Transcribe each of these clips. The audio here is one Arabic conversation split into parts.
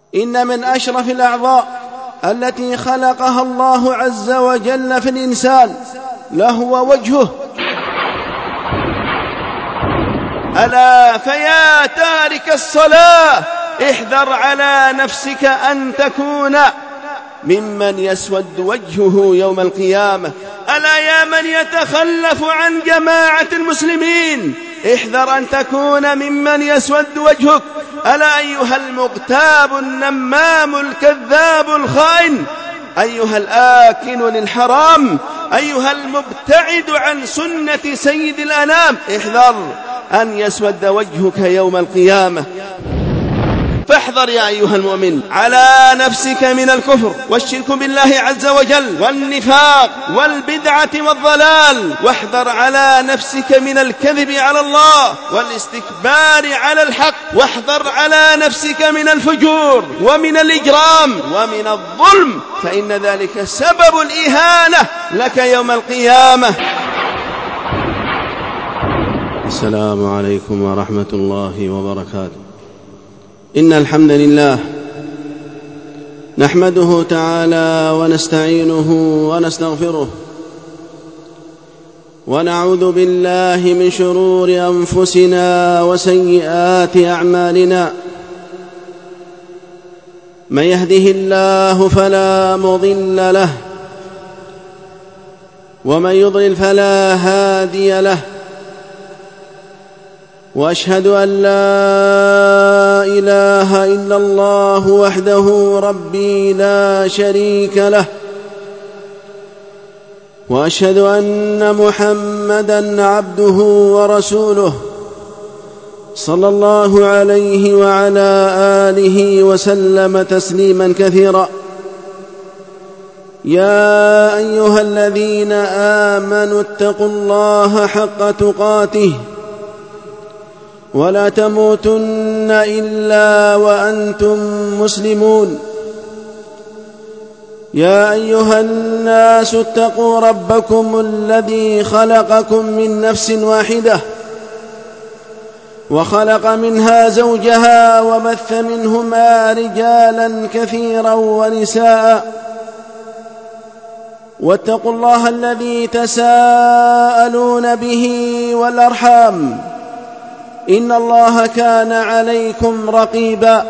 إن من أشرف الأعضاء التي خلقها الله عز وجل في الإنسان لهو وجهه. ألا فيا تارك الصلاة احذر على نفسك أن تكون ممن يسود وجهه يوم القيامة. ألا يا من يتخلف عن جماعة المسلمين احذر أن تكون ممن يسود وجهك. ألا أيها المغتاب النمام الكذاب الخائن، أيها الآكل للحرام، أيها المبتعد عن سنة سيد الأنام، احذر أن يسود وجهك يوم القيامة. فاحذر يا أيها المؤمن على نفسك من الكفر والشرك بالله عز وجل والنفاق والبدعة والضلال، واحذر على نفسك من الكذب على الله والاستكبار على الحق، واحذر على نفسك من الفجور ومن الإجرام ومن الظلم، فإن ذلك سبب الإهانة لك يوم القيامة. السلام عليكم ورحمة الله وبركاته. إن الحمد لله نحمده تعالى ونستعينه ونستغفره، ونعوذ بالله من شرور أنفسنا وسيئات أعمالنا. من يهده الله فلا مضل له، ومن يضلل فلا هادي له، وأشهد أن لا إله إلا الله وحده ربي لا شريك له، وأشهد أن محمدًا عبده ورسوله صلى الله عليه وعلى آله وسلم تسليمًا كثيرا. يا أيها الذين آمنوا اتقوا الله حق تقاته ولا تموتن إلا وأنتم مسلمون. يا أيها الناس اتقوا ربكم الذي خلقكم من نفس واحدة، وخلق منها زوجها، وبث منهما رجالا كثيرا ونساء، واتقوا الله الذي تساءلون به والأرحام، إن الله كان عليكم رقيبا.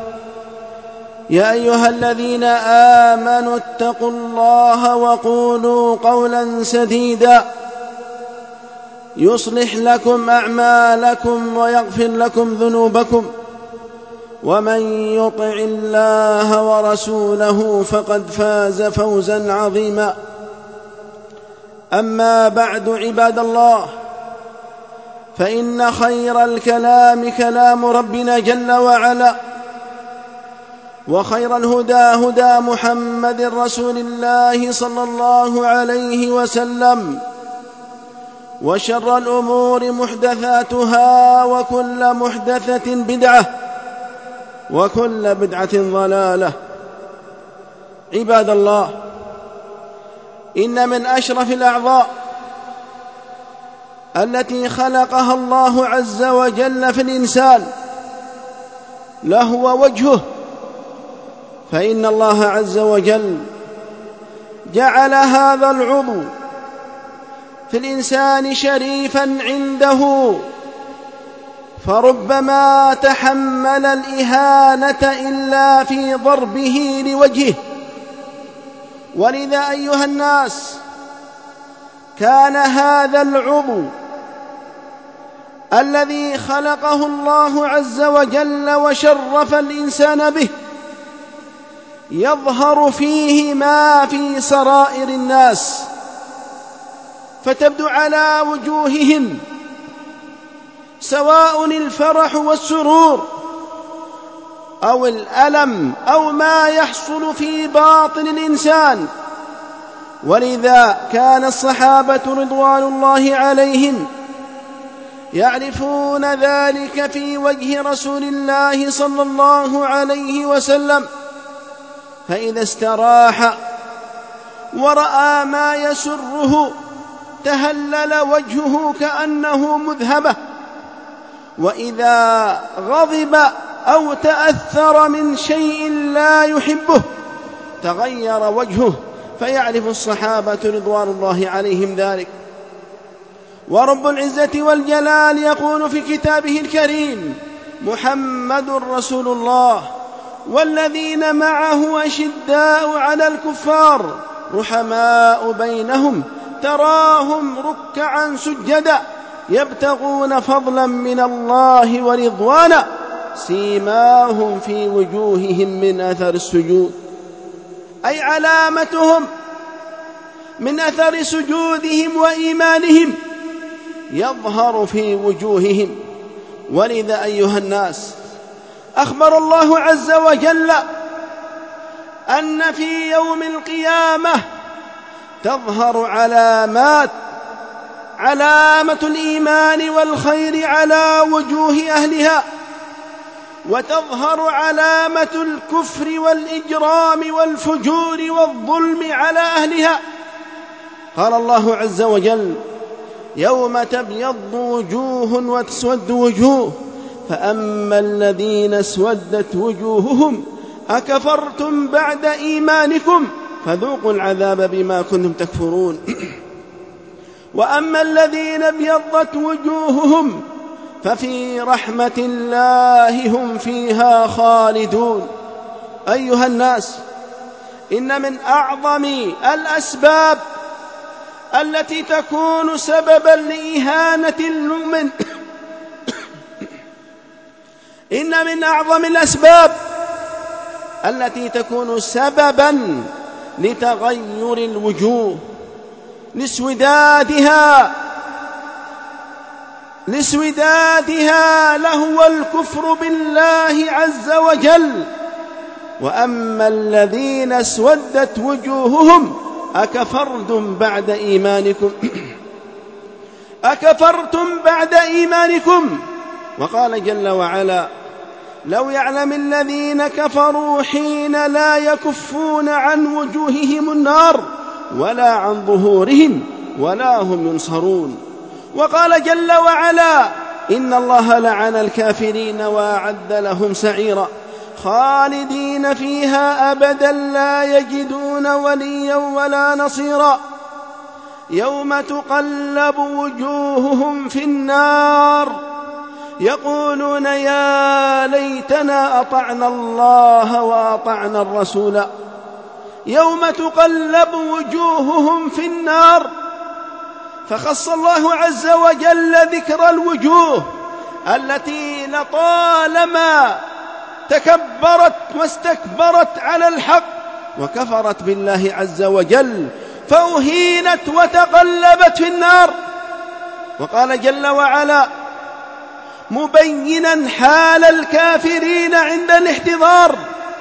يا أيها الذين آمنوا اتقوا الله وقولوا قولا سديدا يصلح لكم أعمالكم ويغفر لكم ذنوبكم، ومن يطع الله ورسوله فقد فاز فوزا عظيما. أما بعد، عباد الله، فإن خير الكلام كلام ربنا جل وعلا، وخير الهدى هدى محمد رسول الله صلى الله عليه وسلم، وشر الأمور محدثاتها، وكل محدثة بدعة، وكل بدعة ضلالة. عباد الله، إن من أشرف الأعضاء التي خلقها الله عز وجل في الإنسان لهو وجهه، فإن الله عز وجل جعل هذا العضو في الإنسان شريفا عنده، فربما تحمل الإهانة إلا في ضربه لوجهه. ولذا أيها الناس، كان هذا العضو الذي خلقه الله عز وجل وشرف الإنسان به يظهر فيه ما في سرائر الناس، فتبدو على وجوههم سواء الفرح والسرور أو الألم أو ما يحصل في باطن الإنسان. ولذا كان الصحابة رضوان الله عليهم يعرفون ذلك في وجه رسول الله صلى الله عليه وسلم، فإذا استراح ورأى ما يسره تهلل وجهه كأنه مذهبة، وإذا غضب أو تأثر من شيء لا يحبه تغير وجهه، فيعرف الصحابة رضوان الله عليهم ذلك. ورب العزة والجلال يقول في كتابه الكريم: محمد رسول الله والذين معه أشداء على الكفار رحماء بينهم تراهم ركعا سجدا يبتغون فضلا من الله ورضوانا سيماهم في وجوههم من أثر السجود، أي علامتهم من أثر سجودهم وإيمانهم يظهر في وجوههم. ولذا أيها الناس أخبر الله عز وجل أن في يوم القيامة تظهر علامة الإيمان والخير على وجوه أهلها، وتظهر علامة الكفر والإجرام والفجور والظلم على أهلها. قال الله عز وجل: يوم تبيض وجوه وتسود وجوه فأما الذين اسودت وجوههم أكفرتم بعد إيمانكم فذوقوا العذاب بما كنتم تكفرون وأما الذين ابيضت وجوههم ففي رحمة الله هم فيها خالدون. أيها الناس، إن من أعظم الأسباب التي تكون سببا لإهانة المؤمن إن من أعظم الأسباب التي تكون سببا لتغير الوجوه لسودادها لهو الكفر بالله عز وجل. وأما الذين اسودت وجوههم أكفرتم بعد إيمانكم. وقال جل وعلا: لو يعلم الذين كفروا حين لا يكفون عن وجوههم النار ولا عن ظهورهم ولا هم ينصرون. وقال جل وعلا: إن الله لعن الكافرين وأعد لهم سعيرا خالدين فيها أبدا لا يجدون وليا ولا نصيرا. يوم تقلب وجوههم في النار يقولون يا ليتنا أطعنا الله وأطعنا الرسول. يوم تقلب وجوههم في النار، فخص الله عز وجل ذكر الوجوه التي لطالما تكبرت واستكبرت على الحق وكفرت بالله عز وجل فأهينت وتقلبت في النار. وقال جل وعلا مبينا حال الكافرين عند الاحتضار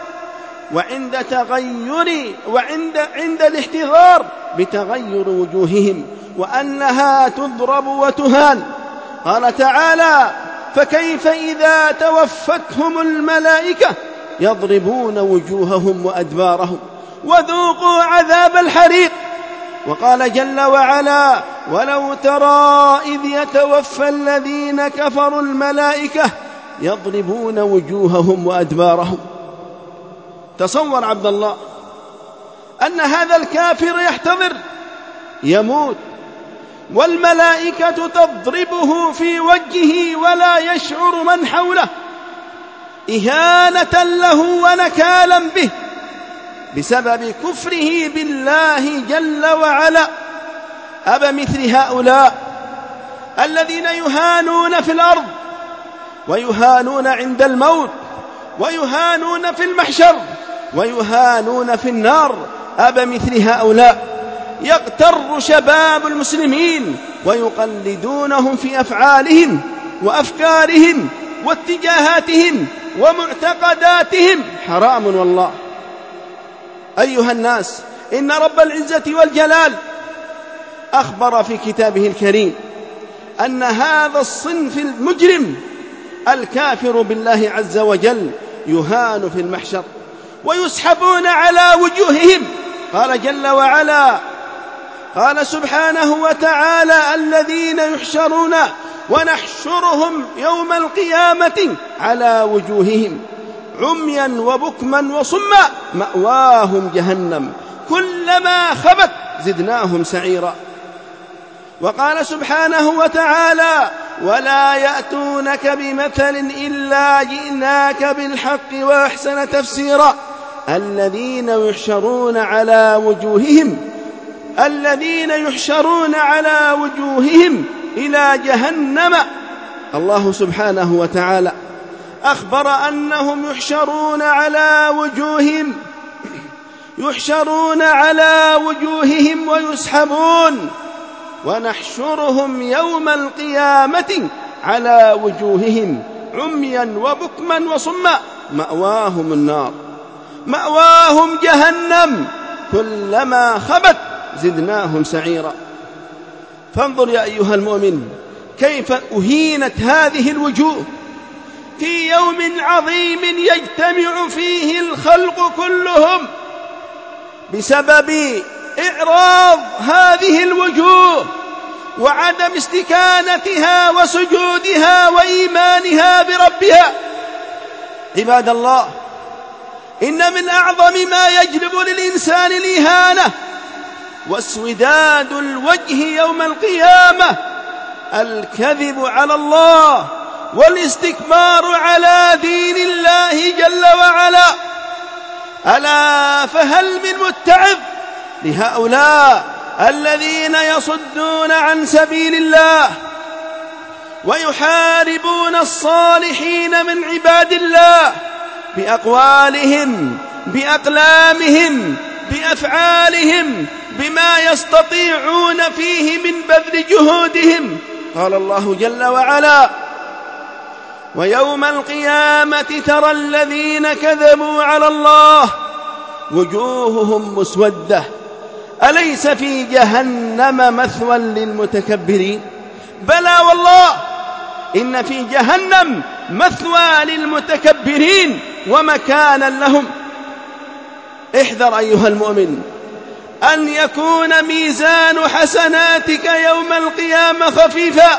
عند الاحتضار بتغير وجوههم وأنها تضرب وتهان. قال تعالى: فكيف إذا توفتهم الملائكة يضربون وجوههم وأدبارهم وذوقوا عذاب الحريق. وقال جل وعلا: ولو ترى إذ يتوفى الذين كفروا الملائكة يضربون وجوههم وأدبارهم. تصور عبد الله أن هذا الكافر يحتضر يموت والملائكة تضربه في وجهه ولا يشعر من حوله إهانة له ونكالا به بسبب كفره بالله جل وعلا. أبمثل هؤلاء الذين يهانون في الأرض ويهانون عند الموت ويهانون في المحشر ويهانون في النار، أبمثل هؤلاء يغتر شباب المسلمين ويقلدونهم في أفعالهم وأفكارهم واتجاهاتهم ومعتقداتهم؟ حرام والله. أيها الناس، إن رب العزة والجلال أخبر في كتابه الكريم أن هذا الصنف المجرم الكافر بالله عز وجل يهان في المحشر ويسحبون على وجوههم. قال جل وعلا: قال سبحانه وتعالى: الذين يحشرون ونحشرهم يوم القيامة على وجوههم عميا وبكما وصما مأواهم جهنم كلما خبت زدناهم سعيرا. وقال سبحانه وتعالى: ولا يأتونك بمثل إلا جئناك بالحق وأحسن تفسيرا. الذين يحشرون على وجوههم إلى جهنم. الله سبحانه وتعالى أخبر أنهم يحشرون على وجوههم ويسحبون، ونحشرهم يوم القيامة على وجوههم عميا وبكما وصما مأواهم النار، مأواهم جهنم كلما خبت زدناهم سعيرا. فانظر يا أيها المؤمن كيف أهينت هذه الوجوه في يوم عظيم يجتمع فيه الخلق كلهم بسبب إعراض هذه الوجوه وعدم استكانتها وسجودها وإيمانها بربها. عباد الله، إن من أعظم ما يجلب للإنسان الإهانة واسوداد الوجه يوم القيامة الكذب على الله والاستكبار على دين الله جل وعلا. ألا فهل من متعظ لهؤلاء الذين يصدون عن سبيل الله ويحاربون الصالحين من عباد الله بأقوالهم، بأقلامهم، بأفعالهم، بما يستطيعون فيه من بذل جهودهم. قال الله جل وعلا: ويوم القيامة ترى الذين كذبوا على الله وجوههم مسودة أليس في جهنم مثوى للمتكبرين. بلى والله، إن في جهنم مثوى للمتكبرين ومكانا لهم. احذر أيها المؤمن أن يكون ميزان حسناتك يوم القيامة خفيفا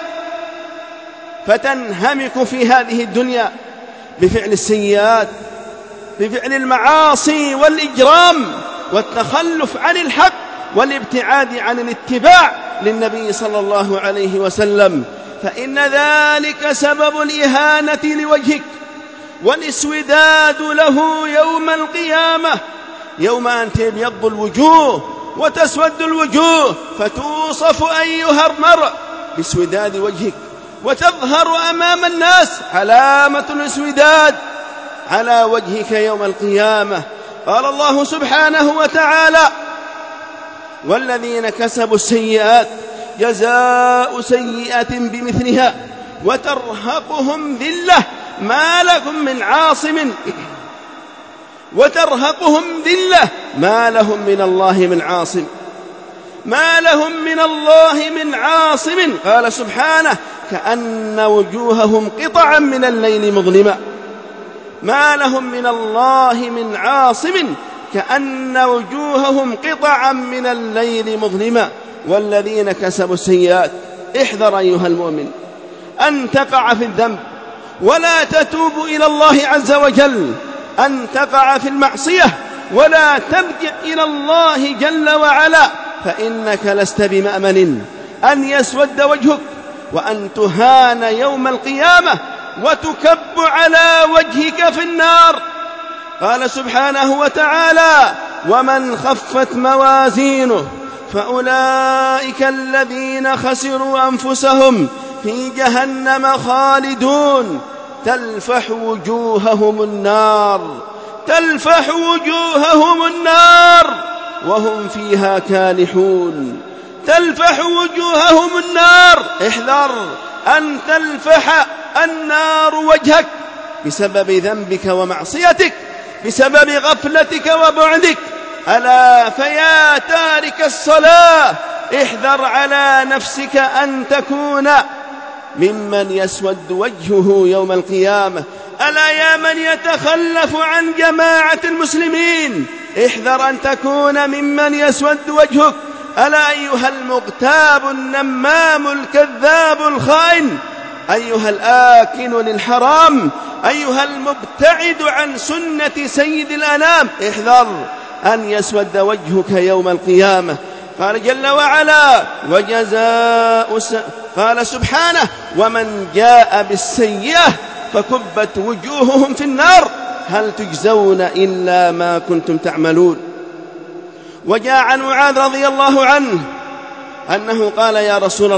فتنهمك في هذه الدنيا بفعل السيئات، بفعل المعاصي والإجرام والتخلف عن الحق والابتعاد عن الاتباع للنبي صلى الله عليه وسلم، فإن ذلك سبب الإهانة لوجهك والإسوداد له يوم القيامة، يوم أن تبيض الوجوه وتسود الوجوه، فتوصف أيها المرء باسوداد وجهك، وتظهر أمام الناس علامة الاسوداد على وجهك يوم القيامة. قال الله سبحانه وتعالى: والذين كسبوا السيئات جزاء سيئة بمثلها وترهقهم ذلة ما لهم من عاصم ما لهم من الله من عاصم. قال سبحانه: كأن وجوههم قطعا من الليل مظلمة. ما لهم من الله من عاصم كأن وجوههم قطعا من الليل مظلمة. والذين كسبوا السيئات. احذر أيها المؤمن أن تقع في الذنب ولا تتوب إلى الله عز وجل، أن تقع في المعصية ولا ترجع إلى الله جل وعلا، فإنك لست بمأمن أن يسود وجهك وأن تهان يوم القيامة وتكب على وجهك في النار. قال سبحانه وتعالى: ومن خفت موازينه فأولئك الذين خسروا أنفسهم في جهنم خالدون تلفح وجوههم النار وهم فيها كالحون. تلفح وجوههم النار. احذر أن تلفح النار وجهك بسبب ذنبك ومعصيتك، بسبب غفلتك وبعدك. ألا فيا تارك الصلاة، احذر على نفسك أن تكون ممن يسود وجهه يوم القيامة. ألا يا من يتخلف عن جماعة المسلمين، احذر أن تكون ممن يسود وجهك ألا أيها المغتاب النمام الكذاب الخائن، أيها الآكل للحرام، أيها المبتعد عن سنة سيد الأنام، احذر أن يسود وجهك يوم القيامة. قال جل وعلا قال سبحانه ومن جاء بالسيئة فكبت وجوههم في النار هل تجزون إلا ما كنتم تعملون. وجاء عن معاذ رضي الله عنه أنه قال يا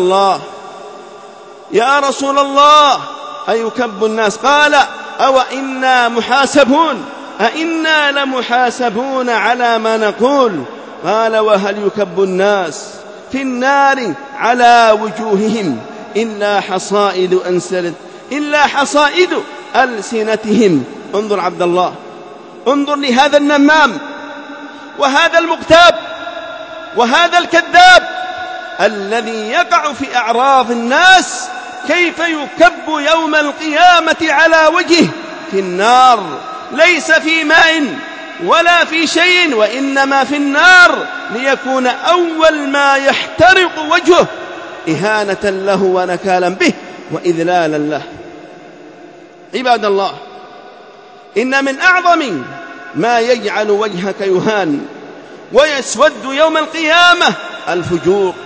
رسول الله أيكب الناس؟ قال أو إنا محاسبون، أئنا لمحاسبون على ما نقول؟ قال وهل يكب الناس في النار على وجوههم إلا حصائد ألسنتهم. انظر عبد الله، انظر لهذا النمام وهذا المغتاب وهذا الكذاب الذي يقع في أعراض الناس، كيف يكب يوم القيامة على وجهه في النار، ليس في ماء ولا في شيء، وإنما في النار، ليكون أول ما يحترق وجهه إهانة له ونكالا به وإذلالا له. عباد الله، إن من أعظم ما يجعل وجهك يهان ويسود يوم القيامة الفجور،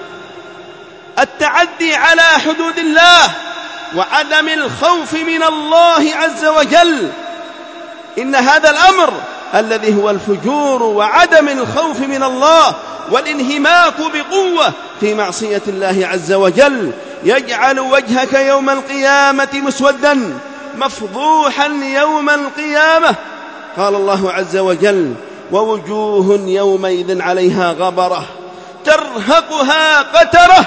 التعدي على حدود الله وعدم الخوف من الله عز وجل. إن هذا الأمر الذي هو الفجور وعدم الخوف من الله والانهماك بقوة في معصية الله عز وجل يجعل وجهك يوم القيامة مسودا مفضوحا يوم القيامة. قال الله عز وجل ووجوه يومئذ عليها غبرة ترهقها قترة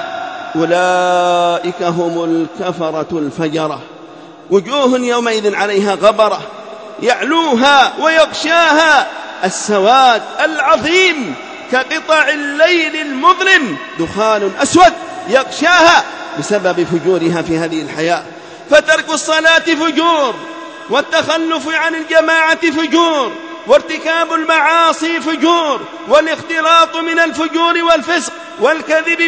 أولئك هم الكفرة الفجرة. وجوه يومئذ عليها غبرة يعلوها ويغشاها السواد العظيم كقطع الليل المظلم، دخان أسود يغشاها بسبب فجورها في هذه الحياة. فترك الصلاة فجور، والتخلف عن الجماعة فجور، وارتكاب المعاصي فجور، والاختلاط من الفجور والفسق، والكذب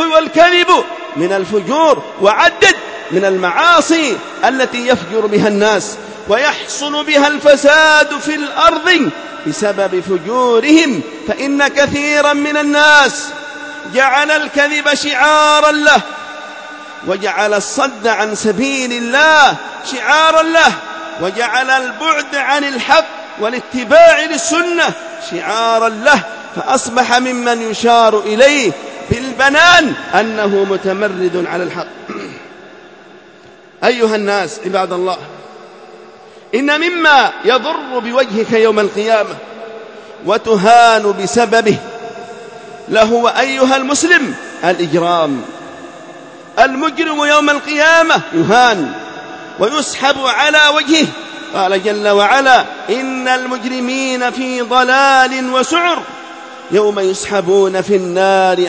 من الفجور، وعدد من المعاصي التي يفجر بها الناس ويحصل بها الفساد في الأرض بسبب فجورهم. فإن كثيرا من الناس جعل الكذب شعارا له، وجعل الصد عن سبيل الله شعارا له، وجعل البعد عن الحق والاتباع للسنة شعارا له، فأصبح ممن يشار إليه بالبنان أنه متمرد على الحق. أيها الناس عباد الله، إن مما يضر بوجهك يوم القيامة وتهان بسببه لهو أيها المسلم الإجرام. المجرم يوم القيامة يهان ويسحب على وجهه. قال جل وعلا إن المجرمين في ضلال وسعر يوم يسحبون في النار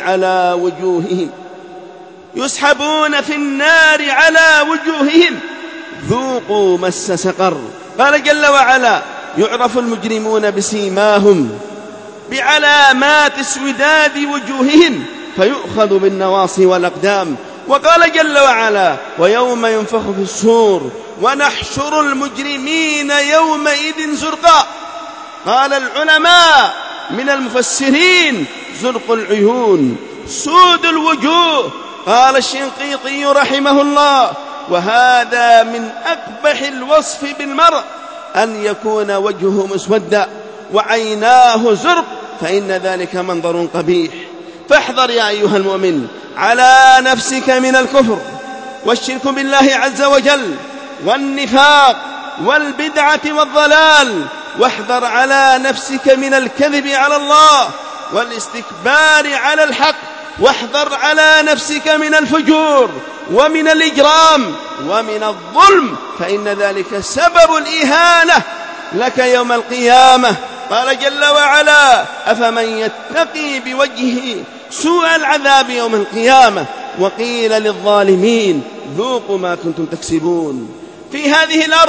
على وجوههم ذوقوا مس سقر. قال جل وعلا يعرف المجرمون بسيماهم بعلامات اسوداد وجوههم فيؤخذ بالنواصي والأقدام. وقال جل وعلا ويوم ينفخ في الصور ونحشر المجرمين يومئذ زرقا. قال العلماء من المفسرين زرق العيون سود الوجوه. قال الشنقيطي رحمه الله وهذا من أقبح الوصف بالمرء أن يكون وجهه مسودا وعيناه زرق، فإن ذلك منظر قبيح. فاحذر يا أيها المؤمن على نفسك من الكفر والشرك بالله عز وجل والنفاق والبدعة والضلال، واحذر على نفسك من الكذب على الله والاستكبار على الحق، واحذر على نفسك من الفجور ومن الإجرام ومن الظلم، فإن ذلك سبب الإهانة لك يوم القيامة. قال جل وعلا أفمن يتقي بوجهه سوء العذاب يوم القيامة وقيل للظالمين ذوقوا ما كنتم تكسبون. في هذه الأرض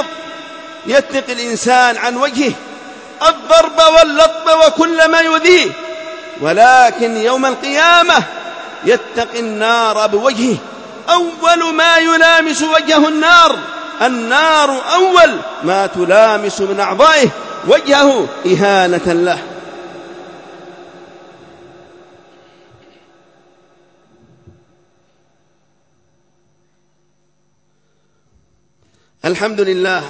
يتقي الإنسان عن وجهه الضرب واللطم وكل ما يؤذيه، ولكن يوم القيامة يتقي النار بوجهه. أول ما يلامس وجهه النار أول ما تلامس من أعضائه وجهه إهانة له. الحمد لله،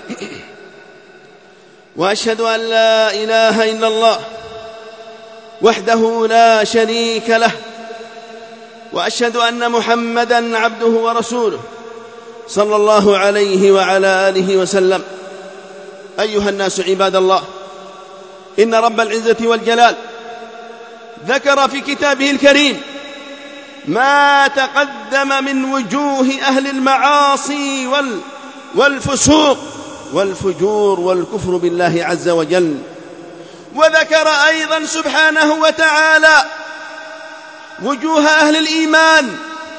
وأشهد أن لا إله إلا الله وحده لا شريك له، وأشهد أن محمدًا عبده ورسوله صلى الله عليه وعلى آله وسلم. أيها الناس عباد الله، إن رب العزة والجلال ذكر في كتابه الكريم ما تقدم من وجوه أهل المعاصي والفسوق والفجور والكفر بالله عز وجل، وذكر أيضا سبحانه وتعالى وجوه أهل الإيمان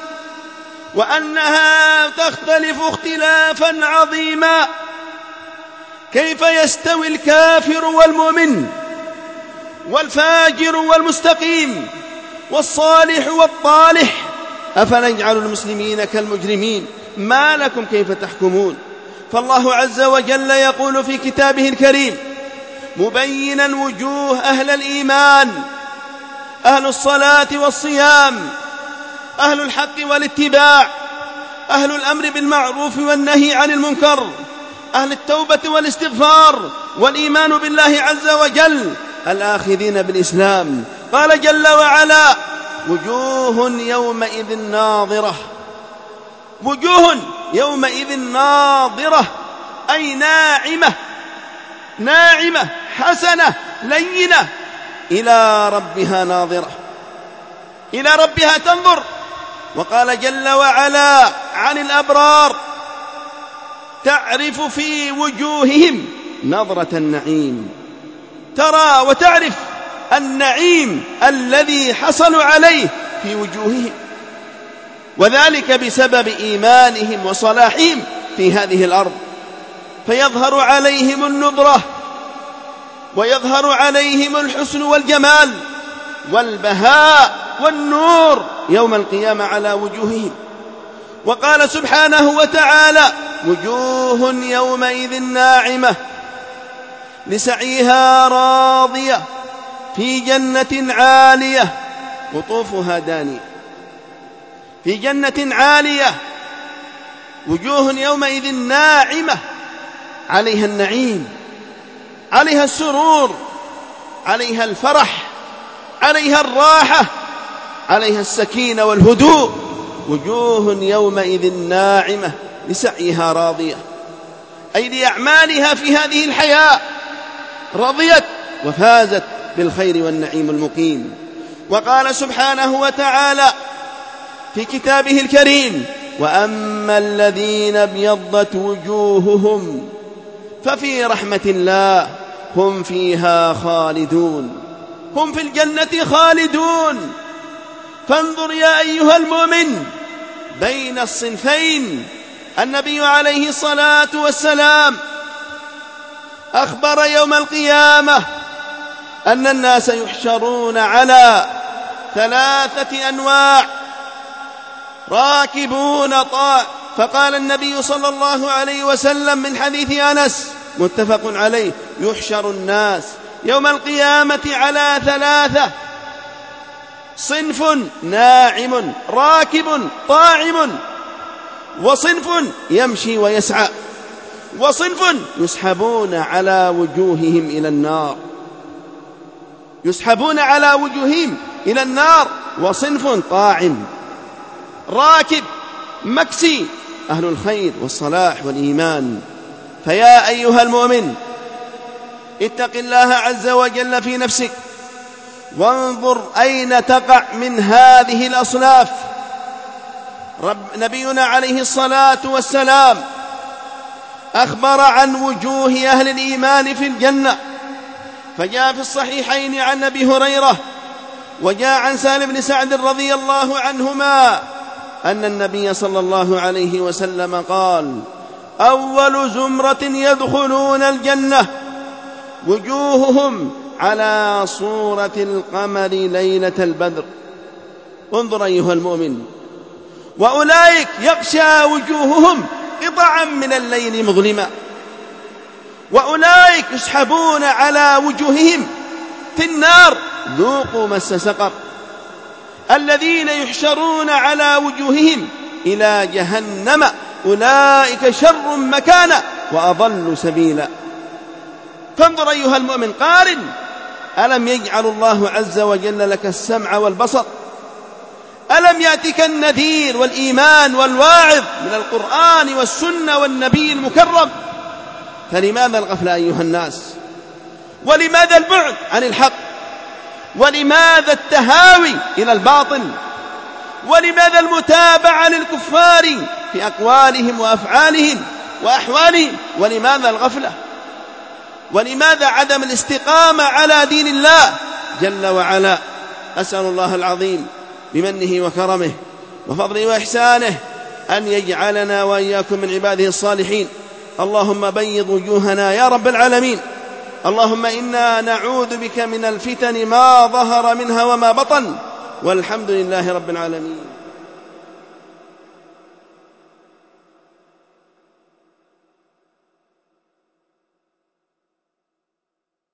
وأنها تختلف اختلافا عظيما. كيف يستوي الكافر والمؤمن والفاجر والمستقيم والصالح والطالح؟ أفنجعل المسلمين كالمجرمين؟ ما لكم كيف تحكمون؟ فالله عز وجل يقول في كتابه الكريم مبينا وجوه أهل الإيمان، أهل الصلاة والصيام، أهل الحق والاتباع، أهل الأمر بالمعروف والنهي عن المنكر، أهل التوبة والاستغفار والإيمان بالله عز وجل، الآخذين بالإسلام. قال جل وعلا وجوه يومئذ ناظرة، وجوه يومئذ ناظرة أي ناعمة حسنة لينة، إلى ربها ناظرة، إلى ربها تنظر. وقال جل وعلا عن الأبرار تعرف في وجوههم نظرة النعيم، ترى وتعرف النعيم الذي حصلوا عليه في وجوههم، وذلك بسبب إيمانهم وصلاحهم في هذه الأرض، فيظهر عليهم النضرة ويظهر عليهم الحسن والجمال والبهاء والنور يوم القيامة على وجوههم. وقال سبحانه وتعالى وجوه يومئذ ناعمة لسعيها راضية في جنة عالية قطوفها دانية، في جنة عالية، وجوه يومئذ ناعمة عليها النعيم، عليها السرور، عليها الفرح، عليها الراحة، عليها السكينة والهدوء. وجوه يومئذ ناعمة لسعيها راضية، أي لأعمالها في هذه الحياة رضيت وفازت بالخير والنعيم المقيم. وقال سبحانه وتعالى في كتابه الكريم وأما الذين ابيضت وجوههم ففي رحمة الله هم فيها خالدون، هم في الجنة خالدون. فانظر يا أيها المؤمن بين الصنفين. النبي عليه الصلاة والسلام أخبر يوم القيامة أن الناس يحشرون على 3 أنواع: راكبون فقال النبي صلى الله عليه وسلم من حديث أنس متفق عليه يحشر الناس يوم القيامة على 3: صنف ناعم راكب طاعم، وصنف يمشي ويسعى، وصنف يسحبون على وجوههم إلى النار، يسحبون على وجوههم إلى النار. وصنف طاعم راكب مكسي، أهل الخير والصلاح والإيمان. فيا أيها المؤمن اتق الله عز وجل في نفسك، وانظر أين تقع من هذه الأصناف. نبينا عليه الصلاة والسلام أخبر عن وجوه أهل الإيمان في الجنة، فجاء في الصحيحين عن أبي هريرة وجاء عن سالم بن سعد رضي الله عنهما أن النبي صلى الله عليه وسلم قال أول زمرة يدخلون الجنة وجوههم على صورة القمر ليلة البدر. انظر أيها المؤمن، وأولئك يغشى وجوههم قطعا من الليل مظلما، وأولئك يسحبون على وجوههم في النار ذوقوا مس سقر. الذين يحشرون على وجوههم إلى جهنم أولئك شر مكانا وأضل سبيلا. فانظر أيها المؤمن، قارن، ألم يجعل الله عز وجل لك السمع والبصر؟ ألم يأتك النذير والإيمان والواعظ من القرآن والسنة والنبي المكرم؟ فلماذا الغفلة أيها الناس؟ ولماذا البعد عن الحق؟ ولماذا التهاوي إلى الباطل؟ ولماذا المتابعة للكفار في أقوالهم وأفعالهم وأحوالهم؟ ولماذا الغفلة؟ ولماذا عدم الاستقامة على دين الله جل وعلا؟ أسأل الله العظيم بمنه وكرمه وفضله وإحسانه أن يجعلنا وإياكم من عباده الصالحين. اللهم بيض وجوهنا يا رب العالمين. اللهم إنا نعوذ بك من الفتن ما ظهر منها وما بطن، والحمد لله رب العالمين.